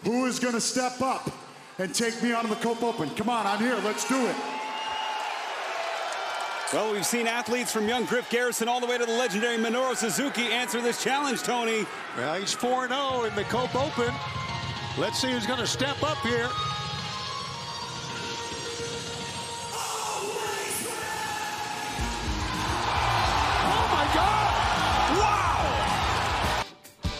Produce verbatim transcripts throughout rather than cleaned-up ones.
Who is going to step up and take me on the Cope Open? Come on, I'm here. Let's do it. Well, we've seen athletes from young Griff Garrison all the way to the legendary Minoru Suzuki answer this challenge, Tony. Well, he's four and oh in the Cope Open. Let's see who's going to step up here. Oh, my God! Wow!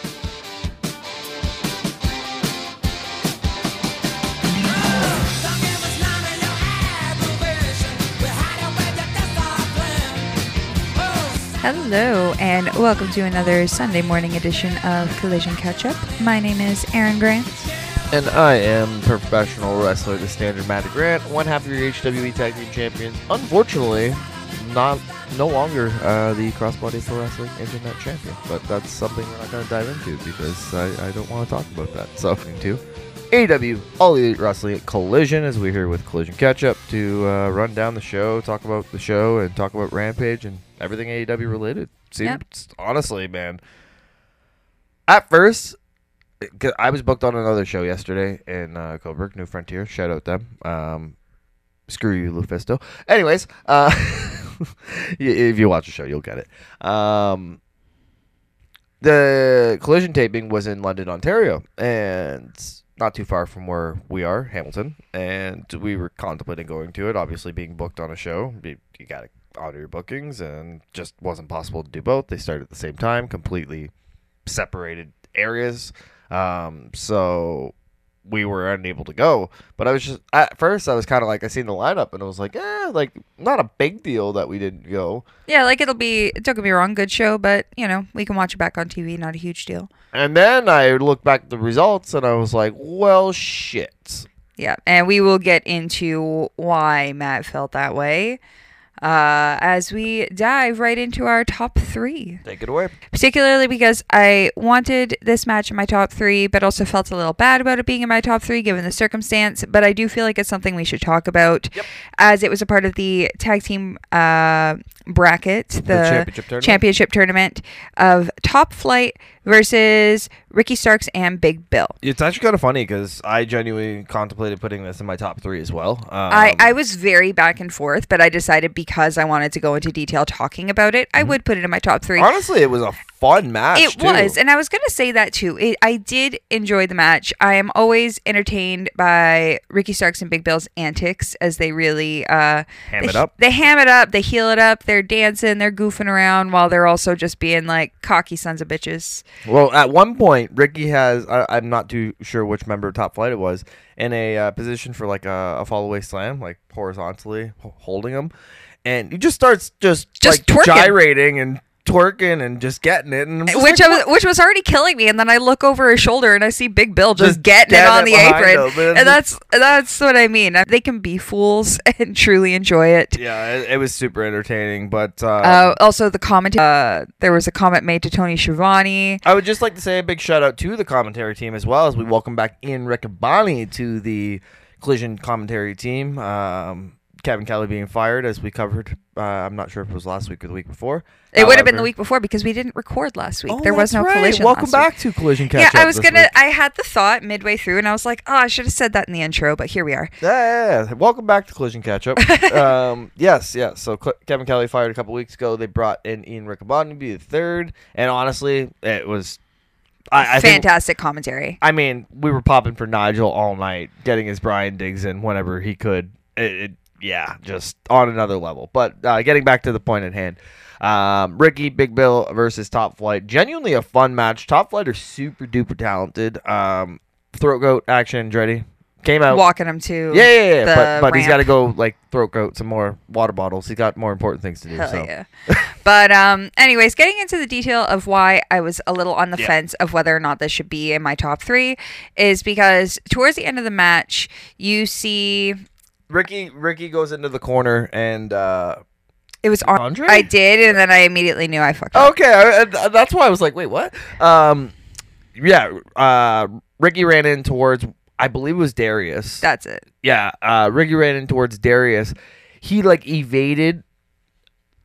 Hello, and welcome to another Sunday morning edition of Collision Catch-Up. My name is Aaron Grant. And I am professional wrestler, the standard Matty Grant, one half of your H W E Tag Team Champions. Unfortunately, not no longer uh, the Crossbody Pro Wrestling Internet Champion. But that's something we're not going to dive into because I, I don't want to talk about that. So, into A E W All Elite Wrestling at Collision, as we're here with Collision Catch-Up to uh, run down the show, talk about the show, and talk about Rampage and everything A E W related. Seems, yep. Honestly, man, at first, I was booked on another show yesterday in uh, Coburg, New Frontier. Shout out them. Um, screw you, Lufisto. Anyways, uh, if you watch the show, you'll get it. Um, the Collision taping was in London, Ontario, and not too far from where we are, Hamilton. And we were contemplating going to it. Obviously, being booked on a show, you, you got to honor your bookings, and just wasn't possible to do both. They started at the same time, completely separated areas. Um, so we were unable to go, but I was just, at first I was kind of like, I seen the lineup and I was like, eh, like not a big deal that we didn't go. Yeah, like it'll be, don't get me wrong, good show, but you know, we can watch it back on T V, not a huge deal. And then I looked back at the results and I was like, well, shit. Yeah, and we will get into why Matt felt that way Uh, as we dive right into our top three. Take it away. Particularly because I wanted this match in my top three, but also felt a little bad about it being in my top three given the circumstance. But I do feel like it's something we should talk about, yep. as it was a part of the tag team uh, bracket, the, the championship tournament. championship tournament of Top Flight versus Ricky Starks and Big Bill. It's actually kind of funny because I genuinely contemplated putting this in my top three as well. Um, I, I was very back and forth, but I decided because I wanted to go into detail talking about it, I mm-hmm. would put it in my top three. Honestly, it was a fun match, It too. was, and I was going to say that, too. It, I did enjoy the match. I am always entertained by Ricky Starks and Big Bill's antics as they really... Uh, ham they, it up. They ham it up. They heel it up. They're dancing. They're goofing around while they're also just being, like, cocky sons of bitches. Well, at one point, Ricky has... I, I'm not too sure which member of Top Flight it was, in a uh, position for, like, a, a fall-away slam, like, horizontally h- holding him. And he just starts just, just like, twerking. gyrating and twerking and just getting it. And which, like, I was, which was already killing me. And then I look over his shoulder and I see Big Bill just, just getting get it on it the apron. him, and that's that's what I mean. They can be fools and truly enjoy it. Yeah, it, it was super entertaining. But um, uh, also the comment, uh, there was a comment made to Tony Schiavone. I would just like to say a big shout out to the commentary team as well, as we welcome back Ian Riccaboni to the Collision commentary team. Um, Kevin Kelly being fired, as we covered. Uh, I'm not sure if it was last week or the week before. It However, would have been the week before because we didn't record last week. Oh, there was no right. Collision. Welcome last back week. to Collision Catch-Up. Yeah, I was gonna. Week. I had the thought midway through, and I was like, "Oh, I should have said that in the intro," but here we are. Yeah, yeah, yeah. Welcome back to Collision Catch-Up. um, yes, yes. So Cl- Kevin Kelly fired a couple weeks ago. They brought in Ian Riccaboni to be the third, and honestly, it was. I, I Fantastic think, commentary. I mean, we were popping for Nigel all night, getting his Brian Diggs in whenever he could. It, it, yeah, just on another level. But uh, getting back to the point at hand, um, Ricky, Big Bill versus Top Flight. Genuinely a fun match. Top Flight are super duper talented. Um, throat goat action, Andretti came out walking him to yeah, yeah, yeah. but but ramp. He's got to go like throat goat some more water bottles. He's got more important things to do. Hell so. yeah. But um, anyways, getting into the detail of why I was a little on the yeah. fence of whether or not this should be in my top three is because towards the end of the match, you see Ricky. Ricky goes into the corner and. Uh, It was Ar- Andre? I did, and then I immediately knew I fucked up. Okay, I, I, that's why I was like, wait, what? Um, yeah, uh, Ricky ran in towards, I believe it was Darius. That's it. Yeah, uh, Ricky ran in towards Darius. He, like, evaded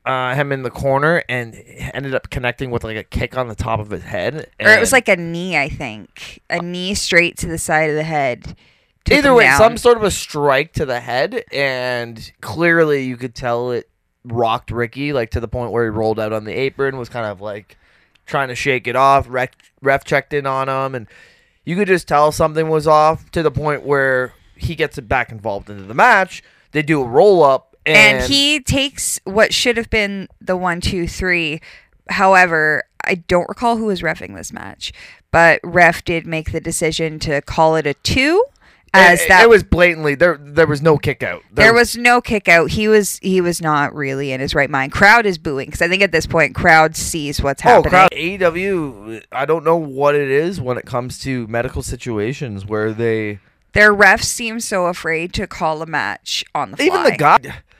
uh, him in the corner and ended up connecting with like a kick on the top of his head. Or it was and- like a knee, I think. A knee straight to the side of the head. took Either him way, down. some sort of a strike to the head, and clearly you could tell it rocked Ricky, like to the point where he rolled out on the apron, was kind of like trying to shake it off. Ref, ref checked in on him, and you could just tell something was off to the point where he gets it back involved into the match. They do a roll up, and, And he takes what should have been the one, two, three. However, I don't recall who was reffing this match, but ref did make the decision to call it a two. As it, that it was blatantly there. There was no kick out. there was no kick out. He was he was not really in his right mind. Crowd is booing because I think at this point, crowd sees what's Oh, happening. crowd. A E W, I don't know what it is when it comes to medical situations where they Their refs seem so afraid to call a match on the fly. even the guy.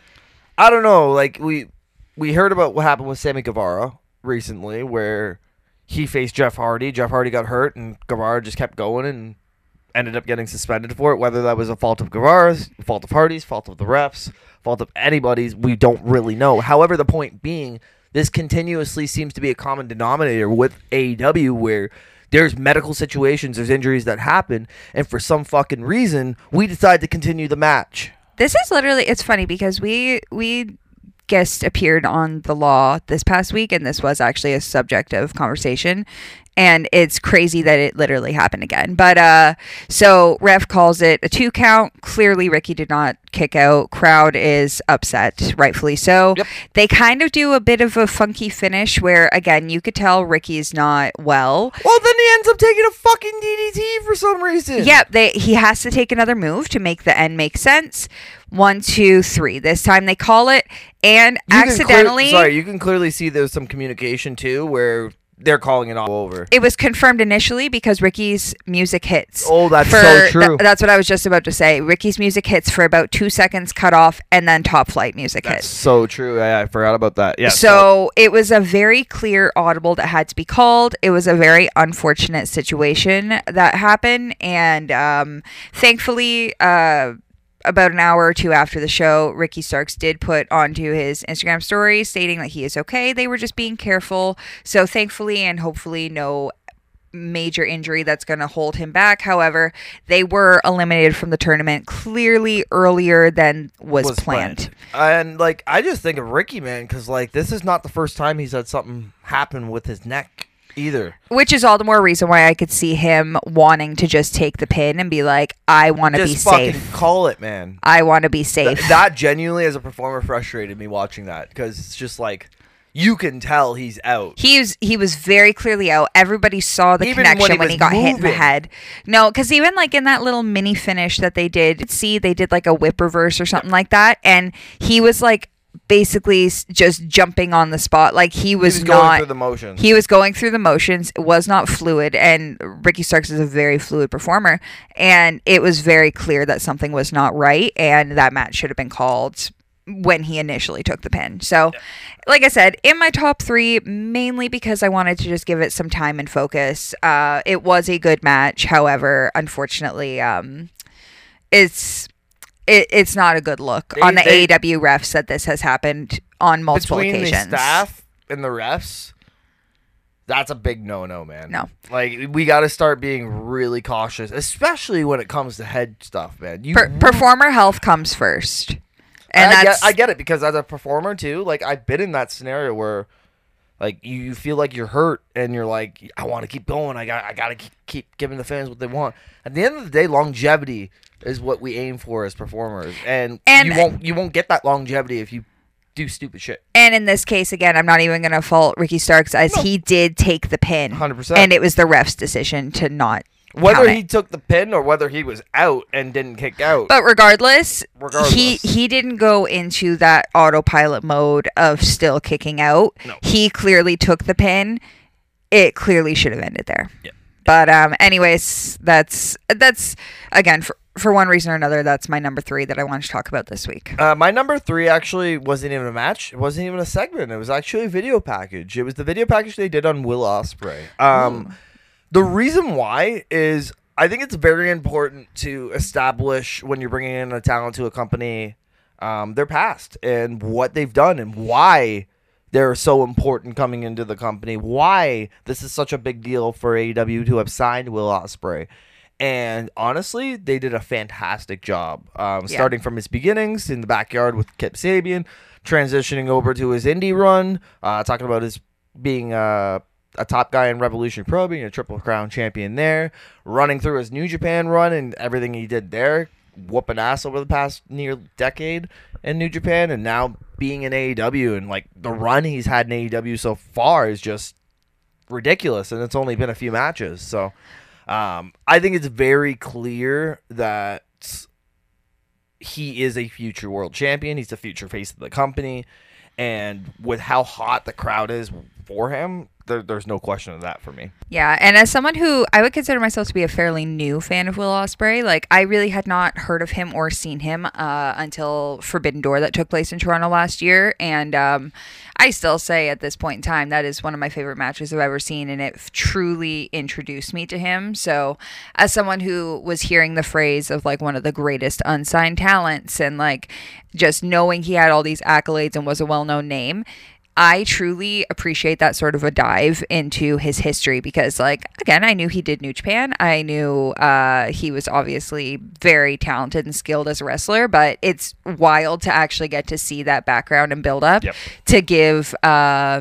I don't know. Like we we heard about what happened with Sammy Guevara recently, where he faced Jeff Hardy. Jeff Hardy got hurt, and Guevara just kept going and ended up getting suspended for it. Whether that was a fault of Guevara's, fault of Hardy's, fault of the refs, fault of anybody's, we don't really know. However, the point being, this continuously seems to be a common denominator with A E W, where there's medical situations, there's injuries that happen, and for some fucking reason, we decide to continue the match. This is literally, it's funny because we we guest appeared on The Law this past week, and this was actually a subject of conversation. And it's crazy that it literally happened again. But uh, so ref calls it a two count. Clearly, Ricky did not kick out. Crowd is upset, rightfully so. Yep. They kind of do a bit of a funky finish where, again, you could tell Ricky's not well. Well, then he ends up taking a fucking D D T for some reason. Yep, they he has to take another move to make the end make sense. One, two, three. This time they call it, and You can clear- accidentally, sorry, you can clearly see there's some communication too, where they're calling it all over. it was confirmed initially because Ricky's music hits. Oh, that's for- so true. th- that's what I was just about to say. Ricky's music hits for about two seconds, cut off, and then Top Flight music That's hits. so true. I, I forgot about that. Yeah. So it was a very clear audible that had to be called. It was a very unfortunate situation that happened, and um, thankfully, uh, about an hour or two after the show, Ricky Starks did put onto his Instagram story stating that he is okay. They were just being careful. So thankfully and hopefully no major injury that's going to hold him back. However, they were eliminated from the tournament clearly earlier than was, was planned. And like, I just think of Ricky, man, because like this is not the first time he's had something happen with his neck either. Which is all the more reason why I could see him wanting to just take the pin and be like, I want to be Just fucking safe. call it, man. I want to be Th- safe. that genuinely, as a performer, frustrated me watching that because it's just like you can tell he's out. He was he was very clearly out. Everybody saw the Even when connection he when was he got hit in the moving. head. No, because even like in that little mini finish that they did, see they did like a whip reverse or something like that, and he was like basically s- just jumping on the spot. Like he was, he was going not. through the motions. He was going through the motions. It was not fluid, and Ricky Starks is a very fluid performer, and it was very clear that something was not right, and that match should have been called when he initially took the pin. So, like I said, in my top three, mainly because I wanted to just give it some time and focus. Uh, it was a good match. However, unfortunately, um, it's it, it's not a good look They- on the they- A E W refs that this has happened on multiple Between occasions. the staff and the refs, that's a big no-no, man. No. Like, we got to start being really cautious, especially when it comes to head stuff, man. You Per- performer health comes first, and I, that's get, I get it, because as a performer too, like I've been in that scenario where, like, you, you feel like you're hurt and you're like, I want to keep going. I got I got to keep, keep giving the fans what they want. At the end of the day, longevity is what we aim for as performers, and, And- you won't you won't get that longevity if you do stupid shit. And in this case, again, I'm not even going to fault Ricky Starks as he did take the pin. one hundred percent. And it was the ref's decision to not Whether count he it. took the pin or whether he was out and didn't kick out. But regardless, Regardless. he he didn't go into that autopilot mode of still kicking out. No. He clearly took the pin. It clearly should have ended there. Yeah. But um, anyways, that's that's again for for one reason or another, that's my number three that I wanted to talk about this week. Uh, my number three actually wasn't even a match. It wasn't even a segment. It was actually a video package. It was the video package they did on Will Ospreay. Um, the reason why is I think it's very important to establish when you're bringing in a talent to a company, um, their past and what they've done and why they're so important coming into the company, why this is such a big deal for A E W to have signed Will Ospreay. And honestly, they did a fantastic job, um, Yeah. starting from his beginnings in the backyard with Kip Sabian, transitioning over to his indie run, uh, talking about his being uh, a top guy in Revolution Pro, being a Triple Crown champion there, running through his New Japan run and everything he did there, whooping ass over the past near decade in New Japan, and now being in A E W, and like the run he's had in A E W so far is just ridiculous, and it's only been a few matches. So um, I think it's very clear that he is a future world champion. He's the future face of the company, and with how hot the crowd is for him, there, there's no question of that for me. Yeah, and as someone who I would consider myself to be a fairly new fan of Will Ospreay, like I really had not heard of him or seen him uh, until Forbidden Door that took place in Toronto last year, and um, I still say at this point in time that is one of my favorite matches I've ever seen, and it truly introduced me to him. So as someone who was hearing the phrase of like one of the greatest unsigned talents, and like just knowing he had all these accolades and was a well-known name, I truly appreciate that sort of a dive into his history, because like, again, I knew he did New Japan. I knew uh, he was obviously very talented and skilled as a wrestler, but it's wild to actually get to see that background and build up. Yep. To give uh,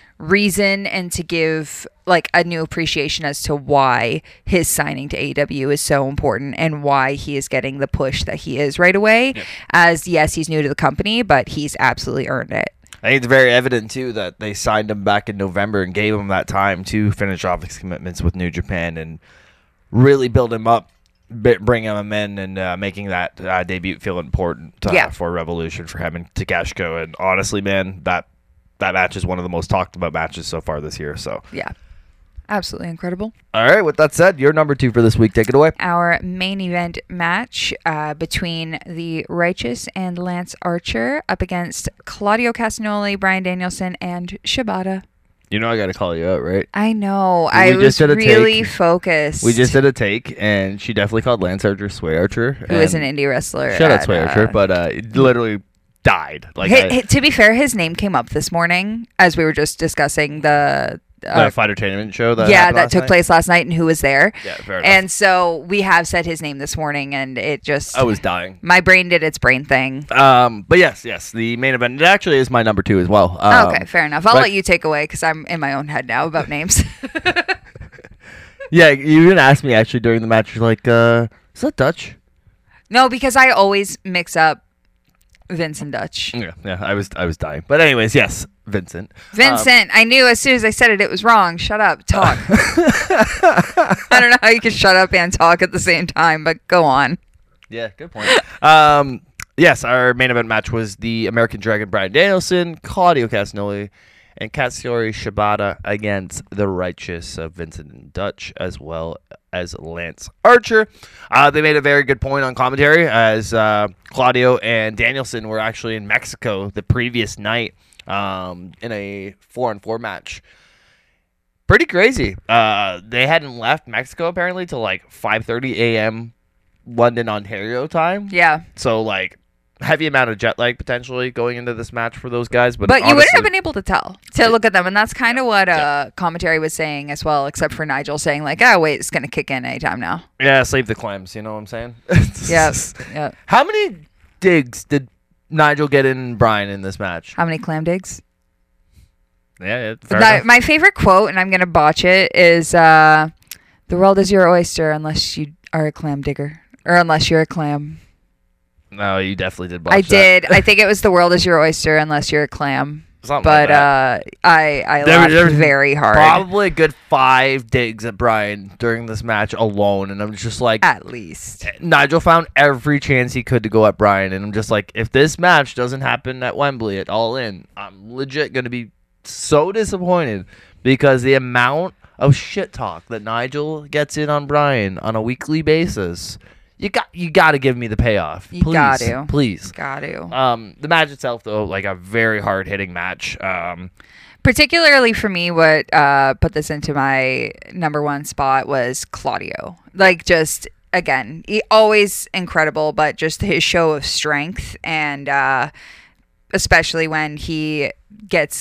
reason and to give like a new appreciation as to why his signing to A E W is so important and why he is getting the push that he is right away. Yep. As yes, he's new to the company, but he's absolutely earned it. I think it's very evident, too, that they signed him back in November and gave him that time to finish off his commitments with New Japan and really build him up, bring him in, and uh, making that uh, debut feel important uh, Yeah. for Revolution for him and Takeshiko. And honestly, man, that that match is one of the most talked about matches so far this year. So, Yeah. Absolutely incredible. all right, with that said, your number two for this week. Take it away. Our main event match uh, between the Righteous and Lance Archer up against Claudio Castagnoli, Bryan Danielson, and Shibata. You know I got to call you out, right? I know. We I just was did a really take. focused. We just did a take, and she definitely called Lance Archer Sway Archer. Who is an and indie wrestler. Shout out at, Sway uh, Archer, but uh, it literally died. Like hi- I- hi- to be fair, his name came up this morning as we were just discussing the... Uh, the fighter entertainment show that yeah, happened that last took night? place last night and who was there. Yeah, fair enough. And so we have said his name this morning, and it just... I was dying. My brain did its brain thing. Um, but yes, yes, the main event. It actually is my number two as well. Um, Okay, fair enough. I'll but- let you take away because I'm in my own head now about names. Yeah, you even asked me actually during the match. You're like, uh, is that Dutch? No, because I always mix up Vince and Dutch. Yeah, yeah. I was, I was dying. But anyways, yes, Vincent. Vincent, I knew as soon as I said it, it was wrong. Shut up. Talk. I don't know how you can shut up and talk at the same time, but go on. Yeah, good point. um, yes, our main event match was the American Dragon Bryan Danielson, Claudio Castagnoli, and Katsuyori Shibata against the Righteous of Vincent and Dutch, as well as Lance Archer. Uh, they made a very good point on commentary, as uh, Claudio and Danielson were actually in Mexico the previous night um, in a four-on-four match. Pretty crazy. Uh, they hadn't left Mexico, apparently, till like five thirty a.m. London, Ontario time. Yeah. So, like, heavy amount of jet lag potentially going into this match for those guys. But, But you wouldn't honestly- have been able to tell to look at them. And that's kind of what uh, commentary was saying as well, except for Nigel saying, like, oh, wait, it's going to kick in anytime now. Yeah, save the clams, you know what I'm saying? Yep. Yep. How many digs did Nigel get in Bryan in this match? How many clam digs? Yeah, yeah fair That- enough. my favorite quote, and I'm going to botch it, is uh, the world is your oyster unless you are a clam digger. Or unless you're a clam. No, you definitely did botch I that. did. I think it was the world is your oyster unless you're a clam. Something But like that. uh, I I There- laughed there's very hard. Probably a good five digs at Bryan during this match alone. And I'm just like, At least. Nigel found every chance he could to go at Bryan, and I'm just like, if this match doesn't happen at Wembley at All In, I'm legit going to be so disappointed, because the amount of shit talk that Nigel gets in on Bryan on a weekly basis, you got you got to give me the payoff. You please, got to. please. Got to. Um, the match itself, though, like a very hard hitting match. Um, Particularly for me, what uh, put this into my number one spot was Claudio. Like, just, again, he always incredible, but just his show of strength, and uh, especially when he gets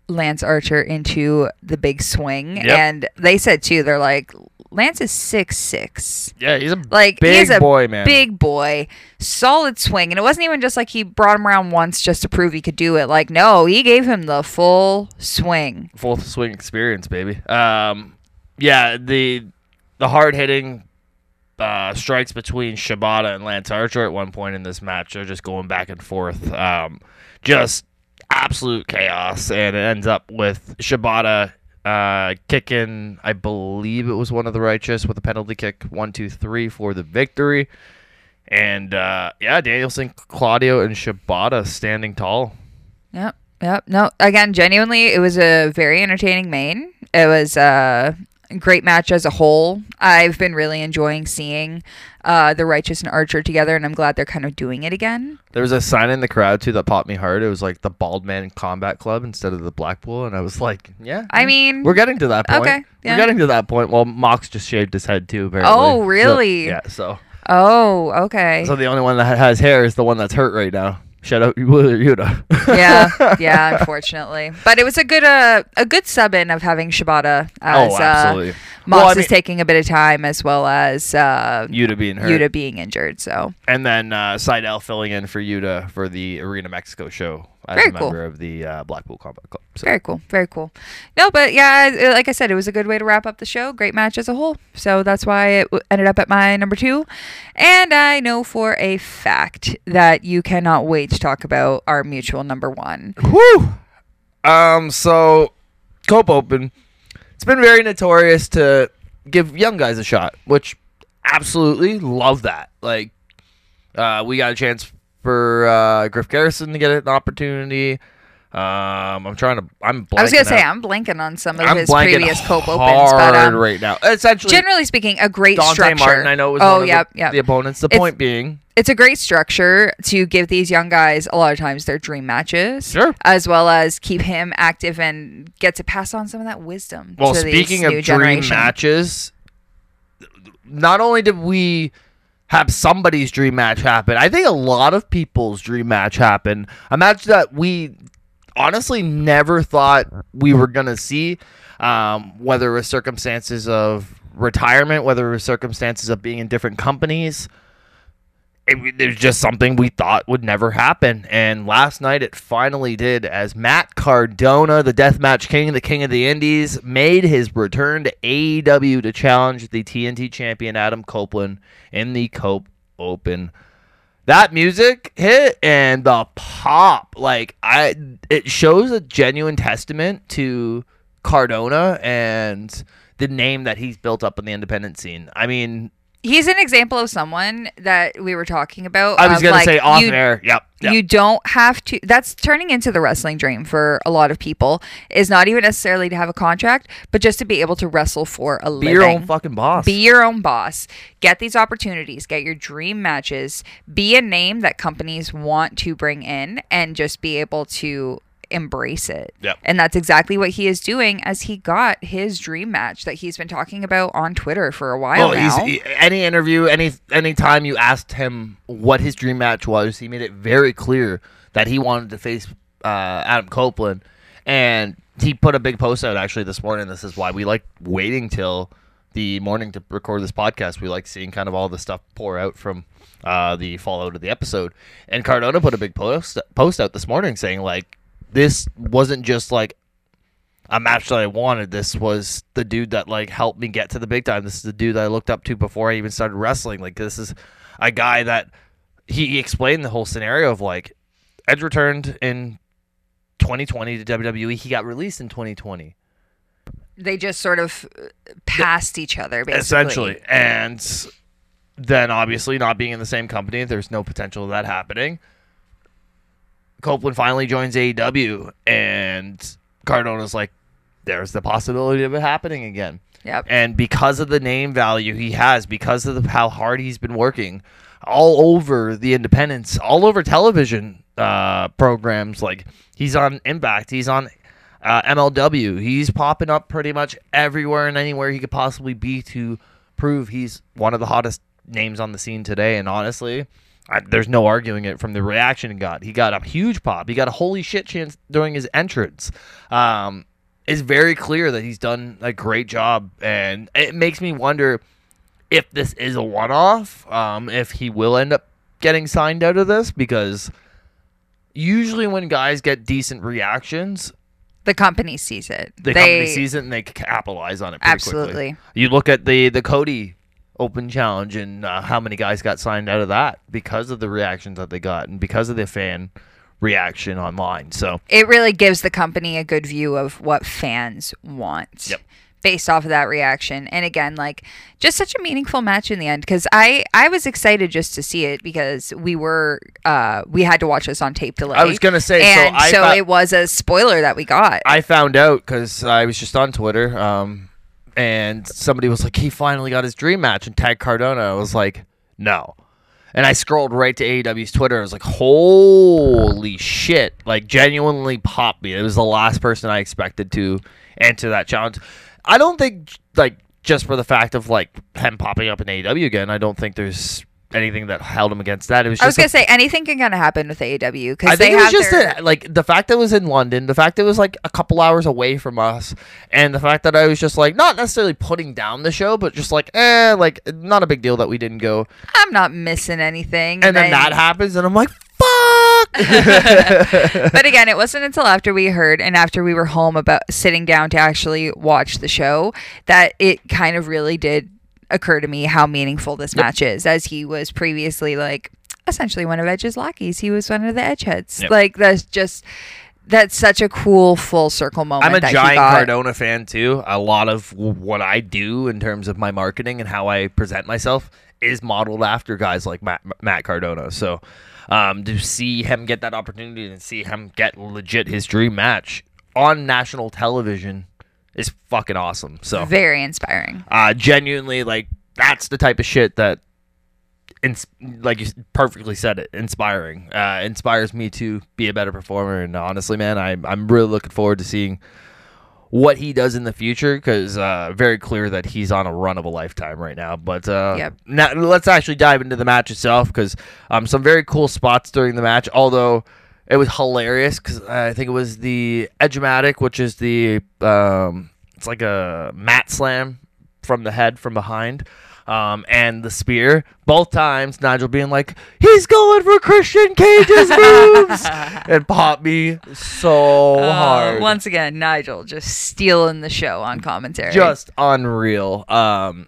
Lance Archer into the big swing. Yep. And they said, too, they're like, Lance is six six. Yeah, he's a Like, big he's a boy, man. big boy. Solid swing. And it wasn't even just like he brought him around once just to prove he could do it. Like, no, he gave him the full swing. Full swing experience, baby. Um, yeah, the the hard hitting uh, strikes between Shibata and Lance Archer at one point in this match are just going back and forth. Um, just absolute chaos, and it ends up with Shibata uh, kicking, I believe it was one of the Righteous with a penalty kick, one, two, three for the victory. And uh, yeah, Danielson, Claudio, and Shibata standing tall. Yep. Yep. No, again, genuinely, it was a very entertaining main. It was a great match as a whole. I've been really enjoying seeing uh, the Righteous and Archer together, and I'm glad they're kind of doing it again. There was a sign in the crowd, too, that popped me hard. It was like the Bald Man Combat Club instead of the Blackpool, and I was like, yeah. I mean... We're getting to that point. Okay, yeah. We're getting to that point. Well, Mox just shaved his head, too, apparently. Oh, really? So, yeah, so... Oh, okay. So the only one that has hair is the one that's hurt right now. Shout out Wheeler Yuta. yeah, yeah, unfortunately. But it was a good uh, a good sub in of having Shibata as oh, absolutely. uh, Mox well, I is mean, taking a bit of time, as well as uh, Yuta being hurt. Yuta being injured. So and then uh, Seidel filling in for Yuta for the Arena Mexico show as Very a member cool. of the uh, Blackpool Combat Club. So. Very cool, very cool. No, but yeah, like I said, it was a good way to wrap up the show. Great match as a whole. So that's why it w- ended up at my number two. And I know for a fact that you cannot wait to talk about our mutual number one. Whew. Um. So, Cope Open. It's been very notorious to give young guys a shot, which absolutely love that. Like, uh, we got a chance for uh, Griff Garrison to get an opportunity. Um, I'm trying to. I'm. I was gonna say out. I'm blanking on some of I'm his blanking previous Cope hard Opens, but um, right now. Essentially, generally speaking, a great Dante structure. Martin. I know it was oh, one of yep, the, yep. the opponents. The It's- point being, It's a great structure to give these young guys a lot of times their dream matches, Sure. as well as keep him active and get to pass on some of that wisdom. well, to speaking this of new dream generation. matches, not only did we have somebody's dream match happen, I think a lot of people's dream match happen. A match that we honestly never thought we were going to see, um, whether it was circumstances of retirement, whether it was circumstances of being in different companies. It, it was just something we thought would never happen. And last night it finally did, as Matt Cardona, the Deathmatch King, the King of the Indies, made his return to A E W to challenge the T N T champion Adam Copeland in the Cope Open. That music hit and the pop, like I, it shows a genuine testament to Cardona and the name that he's built up in the independent scene. I mean, He's an example of someone that we were talking about. I was of, gonna like, say off you, air. Yep, yep. You don't have to. That's turning into the wrestling dream for a lot of people. Is not even necessarily to have a contract, but just to be able to wrestle for a Be living. your own fucking boss. Be your own boss. Get these opportunities. Get your dream matches. Be a name that companies want to bring in, and just be able to embrace it. Yep. And that's exactly what he is doing, as he got his dream match that he's been talking about on Twitter for a while Oh, now. he's, he, any interview, any any time you asked him what his dream match was, he made it very clear that he wanted to face uh, Adam Copeland. And he put a big post out actually this morning. This is why we like waiting till the morning to record this podcast. We like seeing kind of all the stuff pour out from uh, the fallout of the episode. And Cardona put a big post post out this morning saying, like, this wasn't just like a match that I wanted. This was the dude that like helped me get to the big time. This is the dude that I looked up to before I even started wrestling. Like, this is a guy that he, he explained the whole scenario of like Edge returned in twenty twenty to W W E. He got released in twenty twenty. They just sort of passed each other, basically. Essentially. And then obviously not being in the same company, there's no potential of that happening. Copeland finally joins A E W, and Cardona's like, there's the possibility of it happening again. Yep. And because of the name value he has, because of the, how hard he's been working all over the independents, all over television uh, programs, like he's on Impact, he's on uh, M L W, he's popping up pretty much everywhere and anywhere he could possibly be to prove he's one of the hottest names on the scene today. And honestly, I, there's no arguing it from the reaction he got. He got a huge pop. He got a holy shit chance during his entrance. Um, it's very clear that he's done a great job, and it makes me wonder if this is a one-off, um, if he will end up getting signed out of this, because usually when guys get decent reactions, the company sees it. The they, company sees it and they capitalize on it pretty absolutely. quickly. You look at the, the Cody Open Challenge and uh, how many guys got signed out of that because of the reactions that they got and because of the fan reaction online. So it really gives the company a good view of what fans want. Yep. Based off of that reaction. And again, like, just such a meaningful match in the end, because I, I was excited just to see it, because we were uh we had to watch this on tape delay. I was gonna say, and so, I so fa- it was a spoiler that we got. I found out because I was just on Twitter, um, and somebody was like, he finally got his dream match and tagged Cardona. I was like, no. And I scrolled right to A E W's Twitter. I was like, holy shit. Like, genuinely popped me. It was the last person I expected to enter that challenge. I don't think, like, just for the fact of, like, him popping up in A E W again, I don't think there's anything that held him against that. It was just I was going to a, say, anything can kind of happen with A E W. I Because think they it was have just, their... a, like, the fact that it was in London, the fact that it was, like, a couple hours away from us, and the fact that I was just, like, not necessarily putting down the show, but just, like, eh, like, not a big deal that we didn't go. I'm not missing anything. And then I- that happens, and I'm like, fuck! But again, it wasn't until after we heard and after we were home about sitting down to actually watch the show that it kind of really did occur to me how meaningful this Yep. match is, as he was previously like essentially one of Edge's lackeys. He was one of the Edgeheads. Yep. Like, that's just that's such a cool full circle moment. I'm a that he giant got. Cardona fan too. A lot of w- what I do in terms of my marketing and how I present myself is modeled after guys like Matt, Matt Cardona. So um, to see him get that opportunity and see him get legit his dream match on national television is fucking awesome. So Very inspiring. uh, genuinely, like, that's the type of shit that, ins- like you perfectly said it, inspiring. Uh, inspires me to be a better performer. And honestly, man, I'm I'm really looking forward to seeing what he does in the future, because uh, very clear that he's on a run of a lifetime right now. But uh, Yep. now let's actually dive into the match itself, because um, some very cool spots during the match, although it was hilarious, because I think it was the Edge-O-Matic, which is the, um, it's like a mat slam from the head from behind. Um, and the spear, both times Nigel being like, he's going for Christian Cage's moves, and popped me so Uh, hard. Once again, Nigel just stealing the show on commentary. Just unreal. Um,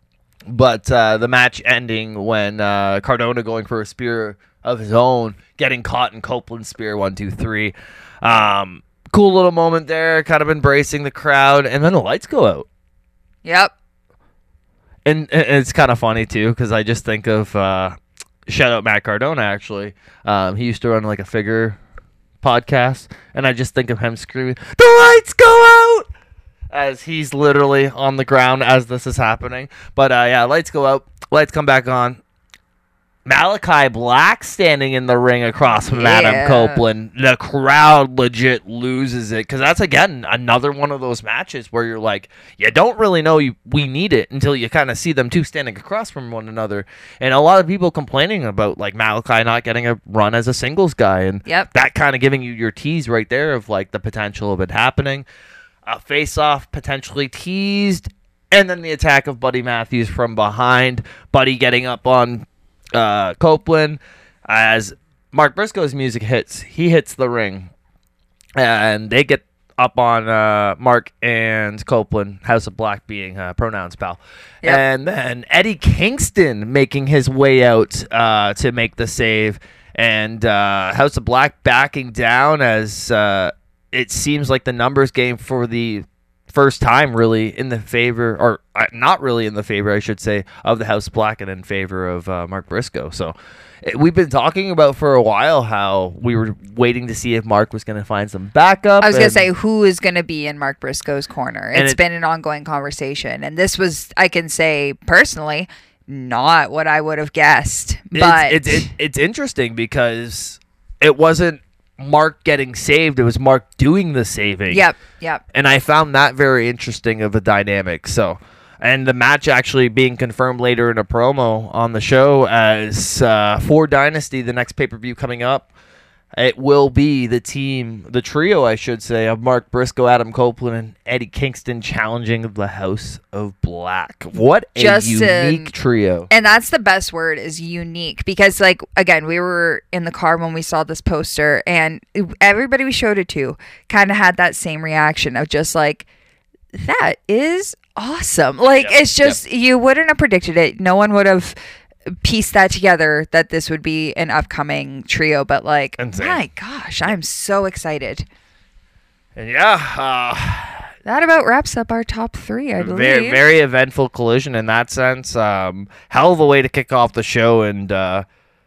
but uh, the match ending when uh, Cardona going for a spear of his own, getting caught in Copeland's spear, one, two, three. Um, cool little moment there, kind of embracing the crowd, and then the lights go out. Yep. And, and it's kind of funny, too, because I just think of, uh, shout out Matt Cardona, actually. Um, he used to run, like, a figure podcast, and I just think of him screaming, the lights go out! As he's literally on the ground as this is happening. But, uh, yeah, lights go out. Lights come back on. Malachi Black standing in the ring across from Yeah. Adam Copeland. The crowd legit loses it, because that's, again, another one of those matches where you're like, you don't really know you, we need it until you kind of see them two standing across from one another. And a lot of people complaining about, like, Malachi not getting a run as a singles guy, and Yep. that kind of giving you your tease right there of, like, the potential of it happening. A face-off potentially teased, and then the attack of Buddy Matthews from behind. Buddy getting up on uh, Copeland as Mark Briscoe's music hits. He hits the ring, and they get up on uh, Mark and Copeland, House of Black being uh, pronouns pal. Yep. And then Eddie Kingston making his way out uh, to make the save, and uh, House of Black backing down as uh, it seems like the numbers game for the first time really in the favor, or uh, not really in the favor, I should say, of the House of Black and in favor of uh, Mark Briscoe. So it, we've been talking about for a while how we were waiting to see if Mark was going to find some backup. I was going to and- say, who is going to be in Mark Briscoe's corner? And It's it- been an ongoing conversation. And this was, I can say personally, not what I would have guessed. But it's, it's, it, it's interesting because it wasn't Mark getting saved, it was Mark doing the saving. Yep, yep. And I found that very interesting of a dynamic. So And the match actually being confirmed later in a promo on the show as uh, for Dynasty, the next pay-per-view coming up. It will be the team, the trio, I should say, of Mark Briscoe, Adam Copeland, and Eddie Kingston challenging the House of Black. What a Just unique an- trio. And that's the best word, is unique. Because, like, again, we were in the car when we saw this poster, and everybody we showed it to kind of had that same reaction of just like, that is awesome. Like, Yep, it's just, yep. You wouldn't have predicted it. No one would have pieced that together that this would be an upcoming trio. But, like, Insane. My gosh, I'm so excited. And yeah, uh, that about wraps up our top three, I believe. Very, very eventful collision in that sense. Um, hell of a way to kick off the show. And, uh,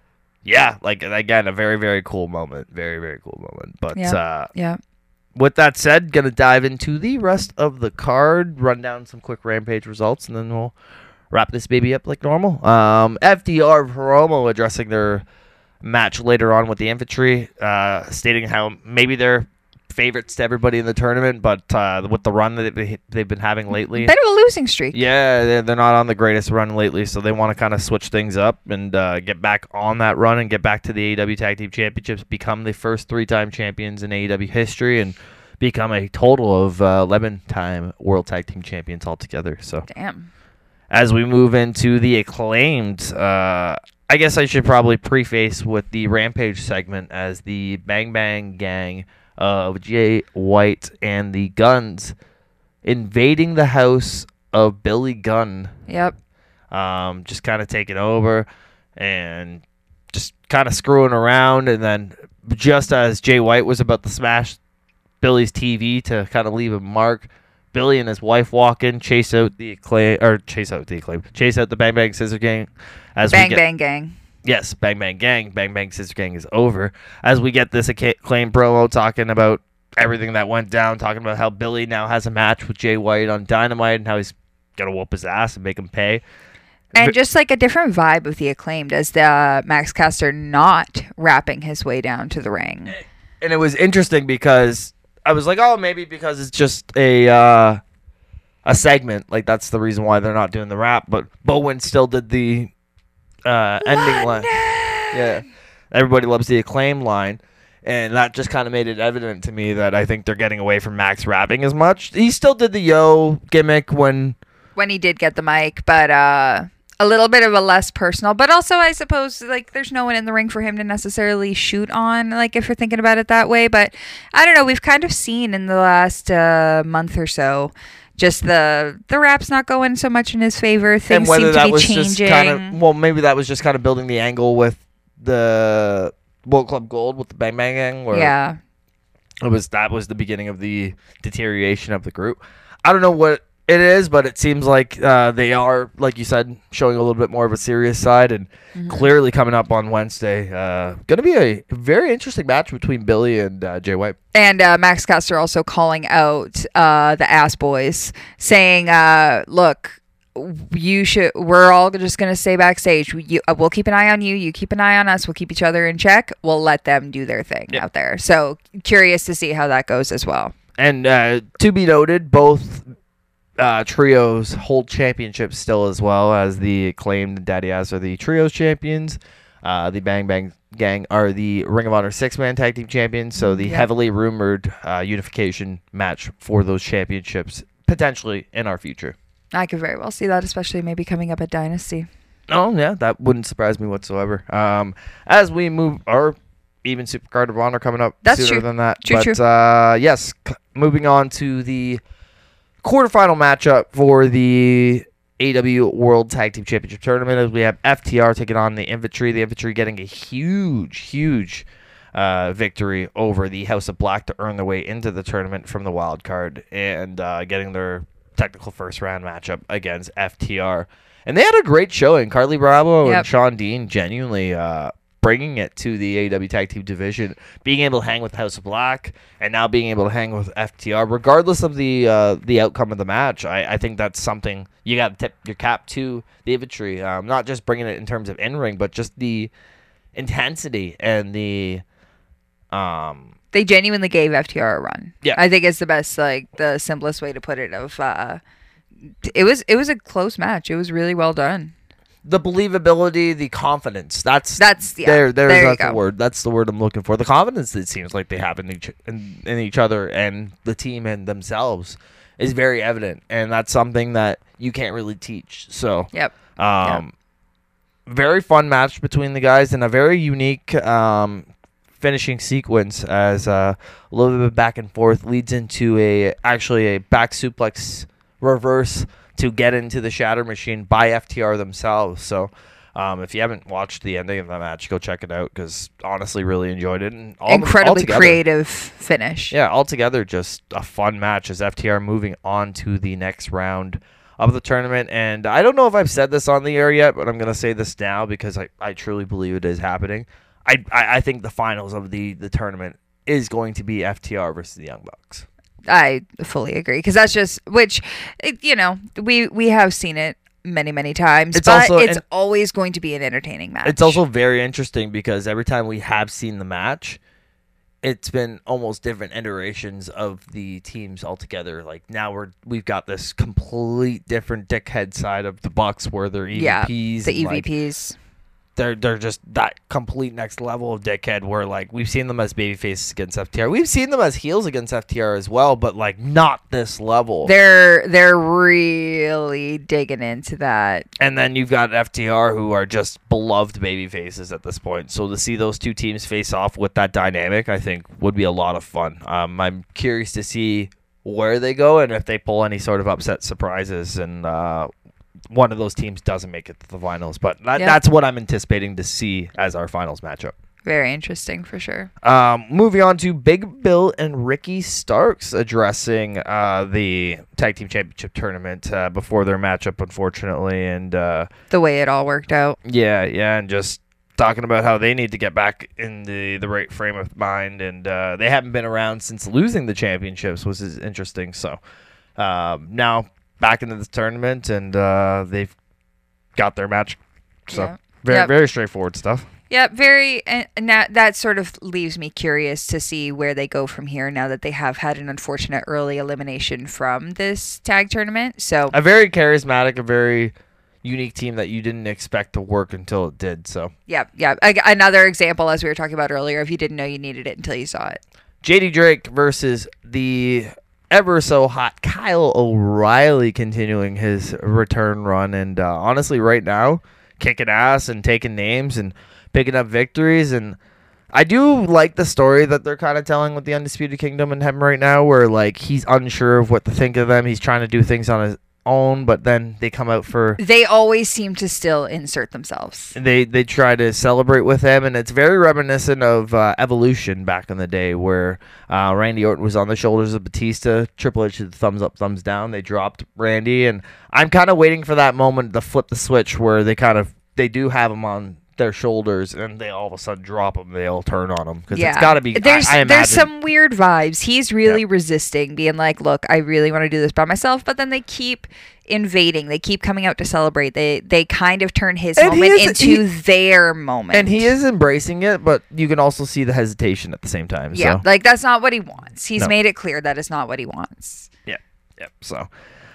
yeah, like, again, a very, very cool moment. Very, very cool moment. But, yeah. uh, yeah. With that said, going to dive into the rest of the card, run down some quick Rampage results, and then we'll wrap this baby up like normal. Um, F T R promo addressing their match later on with the Infantry, uh, stating how maybe they're favorites to everybody in the tournament, but uh, with the run that they, they've been having lately. Bit of a losing streak. Yeah, they're, they're not on the greatest run lately, so they want to kind of switch things up and uh, get back on that run and get back to the A E W Tag Team Championships, become the first three-time champions in A E W history, and become a total of uh, eleven-time World Tag Team Champions altogether. So, damn. As we move into the Acclaimed, uh, I guess I should probably preface with the Rampage segment as the Bang Bang Gang of Jay White and the Guns invading the house of Billy Gunn. Yep. Um, just kind of taking over and just kind of screwing around. And then just as Jay White was about to smash Billy's T V to kind of leave a mark, Billy and his wife walk in, chase out the acclaim, or chase out the acclaim, chase out the Bang Bang Scissor Gang. As Bang we get, Bang Gang. Yes, Bang Bang Gang, Bang Bang Scissor Gang is over. As we get this acclaim promo talking about everything that went down, talking about how Billy now has a match with Jay White on Dynamite and how he's going to whoop his ass and make him pay. And just like a different vibe of the Acclaimed as the uh, Max Caster not rapping his way down to the ring. And it was interesting because I was like, oh, maybe because it's just a uh, a segment. Like, that's the reason why they're not doing the rap. But Bowen still did the uh, ending line. Yeah. Everybody loves the Acclaim line. And that just kind of made it evident to me that I think they're getting away from Max rapping as much. He still did the yo gimmick when... When he did get the mic, but uh, a little bit of a less personal. But also, I suppose, like, there's no one in the ring for him to necessarily shoot on, like, if you're thinking about it that way. But I don't know. We've kind of seen in the last uh, month or so just the the rap's not going so much in his favor. Things seem to be changing. Kind of, well, maybe that was just kind of building the angle with the World Club Gold with the Bang Bang Gang. Where yeah. It was, that was the beginning of the deterioration of the group. I don't know what it is, but it seems like uh, they are, like you said, showing a little bit more of a serious side, and mm-hmm. clearly coming up on Wednesday. Uh, going to be a very interesting match between Billy and uh, Jay White. And uh, Max Caster also calling out uh, the Ass Boys, saying, uh, look, you should, we're all just going to stay backstage. You, uh, we'll keep an eye on you. You keep an eye on us. We'll keep each other in check. We'll let them do their thing yep. out there. So curious to see how that goes as well. And uh, to be noted, both Uh, trios hold championships still, as well as the Acclaimed Daddy Ass are the trios champions. Uh, the Bang Bang Gang are the Ring of Honor six-man tag team champions. So the yeah. heavily rumored uh, unification match for those championships potentially in our future. I could very well see that, especially maybe coming up at Dynasty. Oh yeah, that wouldn't surprise me whatsoever. Um, as we move, or even Supercard of Honor coming up That's sooner true. than that. True, but true. Uh, yes, c- moving on to the quarterfinal matchup for the A E W World Tag Team Championship Tournament, as we have F T R taking on the Infantry. The Infantry getting a huge, huge uh, victory over the House of Black to earn their way into the tournament from the wild card, and uh, getting their technical first round matchup against F T R. And they had a great showing. Carly Bravo yep. and Sean Dean genuinely uh, bringing it to the A E W Tag Team division, being able to hang with House of Black, and now being able to hang with F T R, regardless of the uh, the outcome of the match. I, I think that's something you got to tip your cap to the Infantry. Um, not just bringing it in terms of in-ring, but just the intensity and the... Um, they genuinely gave F T R a run. Yeah. I think it's the best, like, the simplest way to put it of... Uh, it was it was a close match. It was really well done. The believability, the confidence. That's That's yeah. there. There's there you that's go. the word. That's the word I'm looking for. The confidence it seems like they have in each in, in each other and the team and themselves is very evident, and that's something that you can't really teach. So, Yep. um, very fun match between the guys and a very unique um finishing sequence as uh, a little bit of back and forth leads into a actually a back suplex reverse to get into the Shatter Machine by F T R themselves. So um, if you haven't watched the ending of that match, go check it out because honestly really enjoyed it. And all Incredibly altogether, creative finish. Yeah, altogether just a fun match as F T R moving on to the next round of the tournament. And I don't know if I've said this on the air yet, but I'm going to say this now because I, I truly believe it is happening. I, I I think the finals of the, the tournament is going to be F T R versus the Young Bucks. I fully agree because that's just which, it, you know, we we have seen it many many times, It's but also- it's and- always going to be an entertaining match. It's also very interesting because every time we have seen the match, it's been almost different iterations of the teams altogether. Like now we're we've got this complete different dickhead side of the Bucks where they're E V Ps. yeah, and, the like, E V Ps. they're they're just that complete next level of dickhead where like we've seen them as baby faces against F T R. We've seen them as heels against F T R as well, but like not this level. They're they're really digging into that. And then you've got F T R who are just beloved baby faces at this point. So to see those two teams face off with that dynamic, I think would be a lot of fun. Um, I'm curious to see where they go and if they pull any sort of upset surprises and uh, one of those teams doesn't make it to the finals. But that, Yeah. that's what I'm anticipating to see as our finals matchup. Very interesting for sure. Um, moving on to Big Bill and Ricky Starks addressing uh, the Tag Team Championship tournament uh, before their matchup, unfortunately. And uh, The way it all worked out. yeah, yeah, and just talking about how they need to get back in the, the right frame of mind. And uh, they haven't been around since losing the championships, which is interesting. So um, now back into the tournament, and uh, they've got their match. So Yeah. very, Yep. very straightforward stuff. Yeah, very, and and that that sort of leaves me curious to see where they go from here now that they have had an unfortunate early elimination from this tag tournament. So A very charismatic, a very unique team that you didn't expect to work until it did. So yeah, yeah, a- another example as we were talking about earlier. If you didn't know you needed it until you saw it. J D Drake versus the ever so hot Kyle O'Reilly continuing his return run. And uh, honestly, right now, kicking ass and taking names and picking up victories. And I do like the story that they're kind of telling with the Undisputed Kingdom and him right now, where like he's unsure of what to think of them. He's trying to do things on his own, but then they come out for They always seem to still insert themselves. they they try to celebrate with him, and it's very reminiscent of uh, Evolution back in the day, where uh, Randy Orton was on the shoulders of Batista. Triple H did the thumbs up, thumbs down. They dropped Randy, and I'm kind of waiting for that moment to flip the switch where they kind of they do have him on their shoulders, and they all of a sudden drop him. They all turn on him because Yeah, it's got to be. There's I, I there's imagine- some weird vibes. He's really Yeah. resisting, being like, "Look, I really want to do this by myself," but then they keep invading. They keep coming out to celebrate. They they kind of turn his And he moment is- into he- their moment. and he is embracing it, but you can also see the hesitation at the same time. Yeah, so. like that's not what he wants. He's No. made it clear that is not what he wants. Yep, yep. So,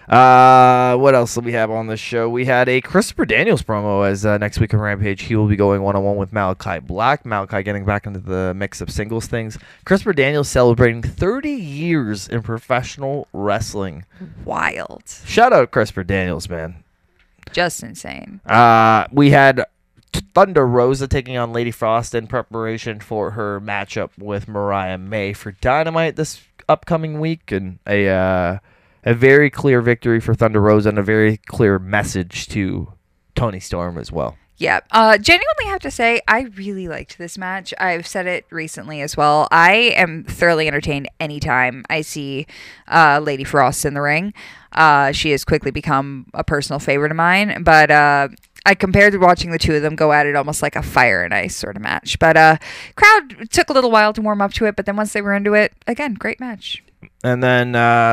uh, what else do we have on this show? We had a Christopher Daniels promo as uh, next week on Rampage he will be going one on one with Malachi Black. Malachi getting back into the mix of singles things. Christopher Daniels celebrating thirty years in professional wrestling. Wild, Shout out Christopher Daniels, man. just insane. Uh, we had Thunder Rosa taking on Lady Frost in preparation for her matchup with Mariah May for Dynamite this upcoming week, and a uh, a very clear victory for Thunder Rosa and a very clear message to Toni Storm as well. Yeah, uh, genuinely have to say, I really liked this match. I've said it recently as well. I am thoroughly entertained anytime I see uh, Lady Frost in the ring. Uh, she has quickly become a personal favorite of mine, but uh, I compared to watching the two of them go at it almost like a fire and ice sort of match. But uh, crowd took a little while to warm up to it, but then once they were into it, again, great match. And then uh,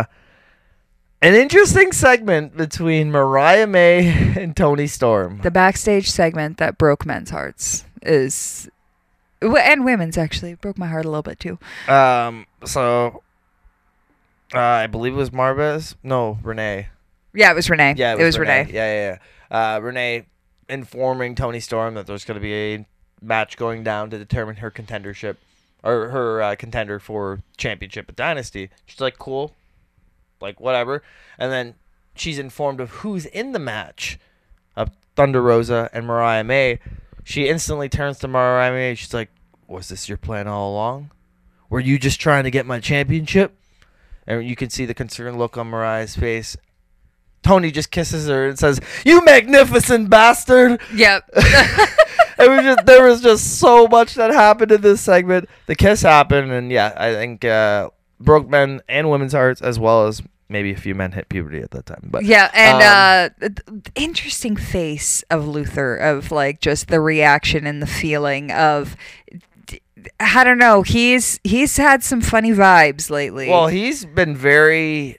an interesting segment between Mariah May and Toni Storm. The backstage segment that broke men's hearts is, and women's actually, broke my heart a little bit too. Um, so uh, I believe it was Marvez. No, Renee. Yeah, it was Renee. Yeah, it was, Renee. Yeah, yeah, yeah. Uh, Renee informing Toni Storm that there's going to be a match going down to determine her contendership or her uh, contender for championship at Dynasty. She's like, cool, like whatever. And then she's informed of who's in the match of Thunder Rosa and Mariah May. She instantly turns to Mariah May. She's like, was this your plan all along? Were you just trying to get my championship? And you can see the concerned look on Mariah's face. Toni just kisses her and says, "You magnificent bastard." Yep. It was just there was just so much that happened in this segment. The kiss happened, and yeah, I think uh, broke men and women's hearts, as well as maybe a few men hit puberty at that time. But yeah, and um, uh, th- interesting face of Luther, of like just the reaction and the feeling of. I don't know. He's he's had some funny vibes lately. Well, he's been very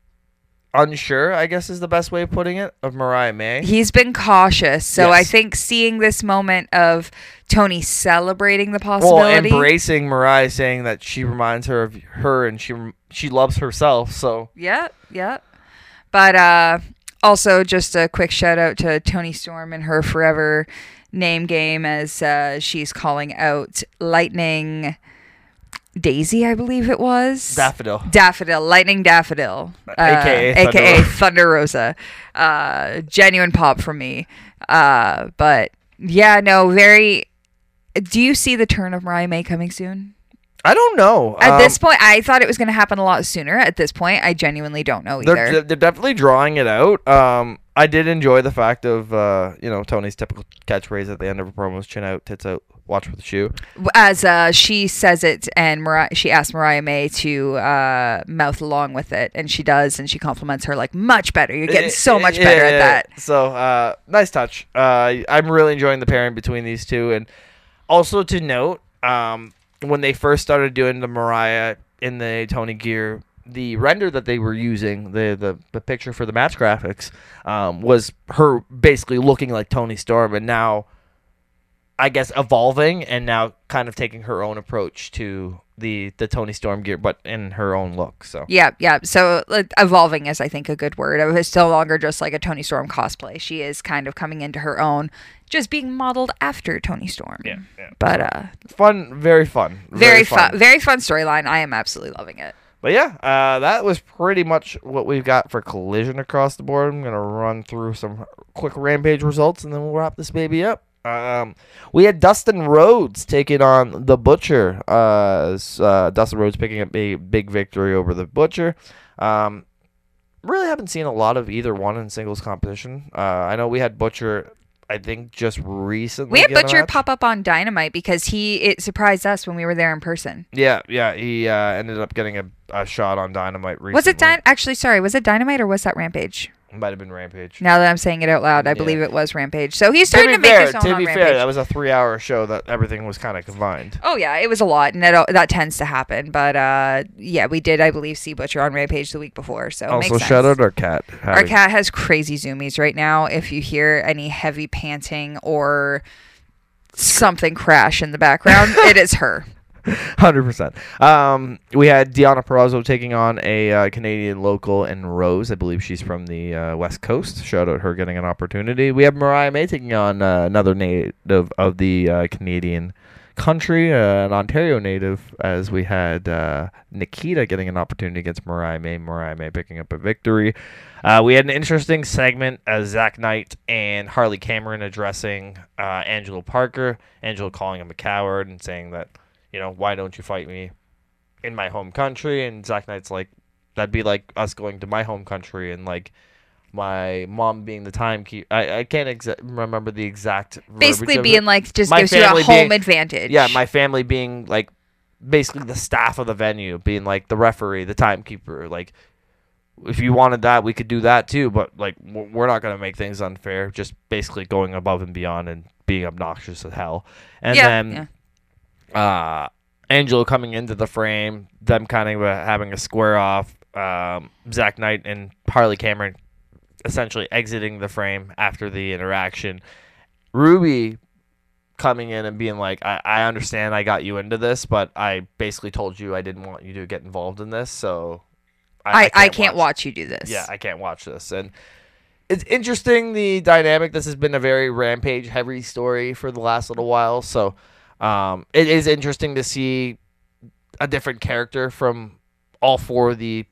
unsure, I guess is the best way of putting it, of Mariah May. He's been cautious. So Yes. I think seeing this moment of Toni celebrating the possibility. Well, embracing Mariah, saying that she reminds her of her and she she loves herself. So Yep, yep. But uh, also just a quick shout out to Toni Storm and her forever name game, as uh, she's calling out Lightning Daisy, I believe it was. Daffodil. Daffodil. Lightning Daffodil. Uh, A K A A K A Thunder. Thunder Rosa. Uh, genuine pop from me. Uh, but yeah, no, very... Do you see the turn of Mariah May coming soon? I don't know. At Um, this point, I thought it was going to happen a lot sooner. At this point, I genuinely don't know either. They're, they're definitely drawing it out. Um, I did enjoy the fact of, uh, you know, Tony's typical catchphrase at the end of her promos, chin out, tits out, watch for the shoe. As uh, she says it, and Mariah, she asks Mariah May to uh, mouth along with it, and she does, and she compliments her like, much better. You're getting so much better Yeah, at that. So, uh, nice touch. Uh, I'm really enjoying the pairing between these two. And also to note, um, when they first started doing the Mariah in the Tony gear, the render that they were using, the the, the picture for the match graphics, um, was her basically looking like Toni Storm, and now, I guess, evolving and now kind of taking her own approach to the, the Toni Storm gear, but in her own look. So Yeah, yeah. So like, evolving is, I think, a good word. It's no longer just like a Toni Storm cosplay. She is kind of coming into her own, just being modeled after Toni Storm. Yeah, yeah. But uh, fun, very fun, very, fun, very fun storyline. I am absolutely loving it. But yeah, uh, that was pretty much what we've got for Collision across the board. I'm going to run through some quick Rampage results, and then we'll wrap this baby up. Um, we had Dustin Rhodes taking on The Butcher. Uh, s- uh, Dustin Rhodes picking up a big victory over The Butcher. Um, really haven't seen a lot of either one in singles competition. Uh, I know we had Butcher, I think, just recently. We had get a Butcher match. pop up on Dynamite because he it surprised us when we were there in person. Yeah, yeah. He uh, ended up getting a, a shot on Dynamite recently. Was it Dyn- Actually, sorry, was it Dynamite or was that Rampage? Might have been Rampage. Now that I'm saying it out loud, I Yeah. believe it was Rampage. So he's To starting be to, make fair, his own to on be Rampage. fair, that was a three-hour show that everything was kind of combined. Oh yeah, it was a lot, and that that tends to happen. But uh, yeah, we did, I believe, see Butcher on Rampage the week before. So it Also, makes sense. shout out our cat. Our having- cat has crazy zoomies right now. If you hear any heavy panting or something crash in the background, it is her. one hundred percent. Um, we had Deonna Purrazzo taking on a uh, Canadian local and Rose. I believe she's from the uh, West Coast. Shout out her getting an opportunity. We have Mariah May taking on uh, another native of the uh, Canadian country, uh, an Ontario native, as we had uh, Nikita getting an opportunity against Mariah May. Mariah May picking up a victory. Uh, we had an interesting segment as Zach Knight and Harley Cameron addressing uh, Angelo Parker. Angelo calling him a coward and saying that, you know, why don't you fight me in my home country? And Zach Knight's like, that'd be like us going to my home country and like my mom being the timekeeper. I, I can't exa- remember the exact Basically verbiage of being it. like, just My gives you a family home being- advantage. Yeah, my family being like basically the staff of the venue, being like the referee, the timekeeper. Like, if you wanted that, we could do that too. But like, w- we're not gonna make things unfair. Just basically going above and beyond and being obnoxious as hell. And Yeah, then. yeah. Uh, Angelo coming into the frame, them kind of uh, having a square off, um, Zach Knight and Harley Cameron essentially exiting the frame after the interaction. Ruby coming in and being like, I, I understand I got you into this, but I basically told you I didn't want you to get involved in this, so I, I can't watch. watch you do this. Yeah, I can't watch this. And it's interesting, the dynamic. This has been a very Rampage heavy story for the last little while. So um, it is interesting to see a different character from all four of the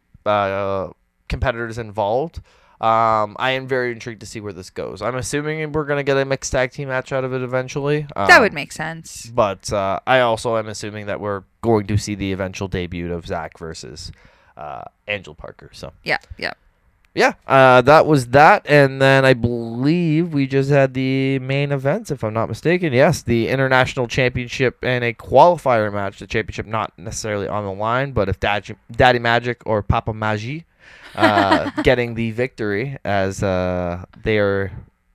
uh, competitors involved. Um, I am very intrigued to see where this goes. I'm assuming we're going to get a mixed tag team match out of it eventually. Um, that would make sense. But uh, I also am assuming that we're going to see the eventual debut of Zach versus uh, Angel Parker. So yeah, yeah. Yeah, uh, that was that. And then I believe we just had the main events, if I'm not mistaken. Yes, the International Championship and a qualifier match. The championship not necessarily on the line, but if Daddy, Daddy Magic or Papa Magi uh, getting the victory, as uh, they are,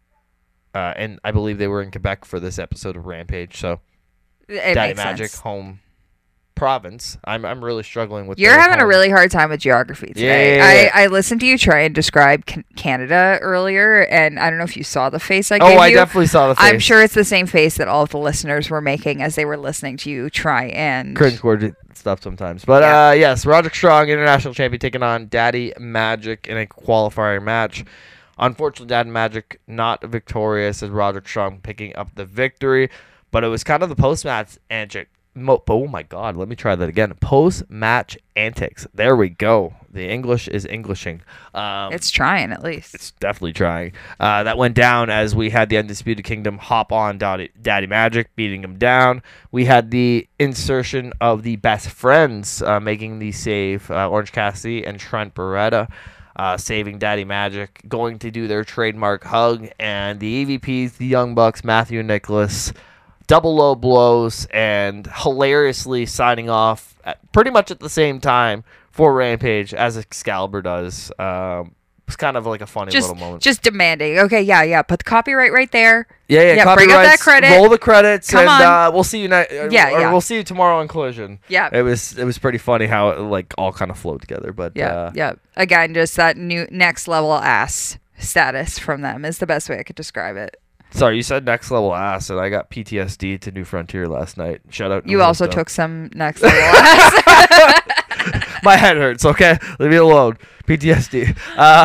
uh, and I believe they were in Quebec for this episode of Rampage. So it Daddy makes Magic, sense. home province. I'm I'm really struggling with. You're having home. a really hard time with geography today. Yeah, yeah, yeah. I, I listened to you try and describe can- Canada earlier, and I don't know if you saw the face I Oh, gave I you. definitely saw the face. I'm sure it's the same face that all of the listeners were making as they were listening to you try and cringe-worthy stuff sometimes. But Yeah. uh, yes, Roderick Strong, International Champion, taking on Daddy Magic in a qualifier match. Unfortunately, Daddy Magic not victorious, as Roderick Strong picking up the victory. But it was kind of the post-match antic. Mo- oh my God, let me try that again. Post-match antics. There we go. The English is Englishing. Um, it's trying at least. It's definitely trying. Uh, that went down as we had the Undisputed Kingdom hop on Daddy, Daddy Magic, beating him down. We had the insertion of the Best Friends uh, making the save, uh, Orange Cassidy and Trent Beretta. Uh, saving Daddy Magic, going to do their trademark hug, and the E V Ps, the Young Bucks, Matthew and Nicholas, double low blows, and hilariously signing off at pretty much at the same time for Rampage as Excalibur does. Um, it's kind of like a funny just, little moment. Just demanding. Okay, yeah, yeah. Put the copyright right there. Yeah, yeah. yeah bring up that credit. Roll the credits, Come and on. Uh, we'll see you. Ni- yeah, or yeah. We'll see you tomorrow on Collision. Yeah. It was it was pretty funny how it like all kind of flowed together. But yeah, uh, yeah. Again, just that new next level ass status from them is the best way I could describe it. Sorry, you said next level ass, and I got P T S D to New Frontier last night. Shout out. You also took some next level ass. My head hurts, okay? Leave me alone. P T S D. Uh,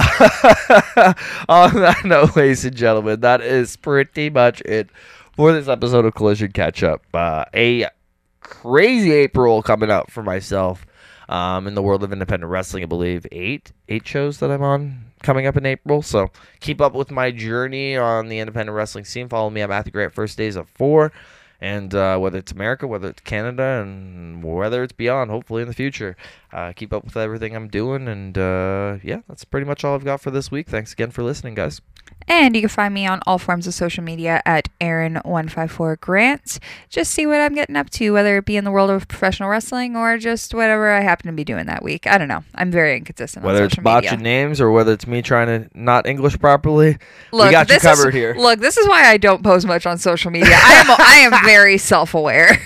on that note, ladies and gentlemen, that is pretty much it for this episode of Collision Catch Up. Uh, a crazy April coming up for myself um, in the world of independent wrestling. I believe eight, eight shows that I'm on coming up in April. So keep up with my journey on the independent wrestling scene. Follow me at Matthew Grant First Days of Four. And uh, whether it's America, whether it's Canada, and whether it's beyond, hopefully in the future, uh, keep up with everything I'm doing. And uh, yeah, that's pretty much all I've got for this week. Thanks again for listening, guys. And you can find me on all forms of social media at Aaron one five four Grant. Just see what I'm getting up to, whether it be in the world of professional wrestling or just whatever I happen to be doing that week. I don't know. I'm very inconsistent Whether on it's social botching media. names or whether it's me trying to not English properly, Look, we got you this covered is, here. Look, this is why I don't post much on social media. I am I am very self-aware.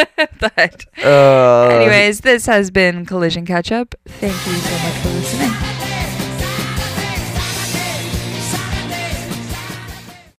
But Uh, anyways, this has been Collision Catch Up. Thank you so much for listening.